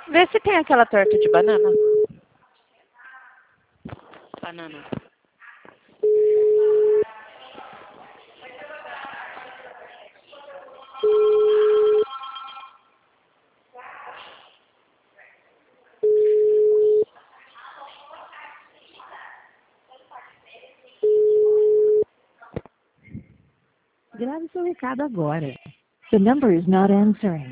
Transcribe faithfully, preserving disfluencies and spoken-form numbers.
Vê se tem aquela torta de banana. Banana. Grave seu recado agora. The number is not answering.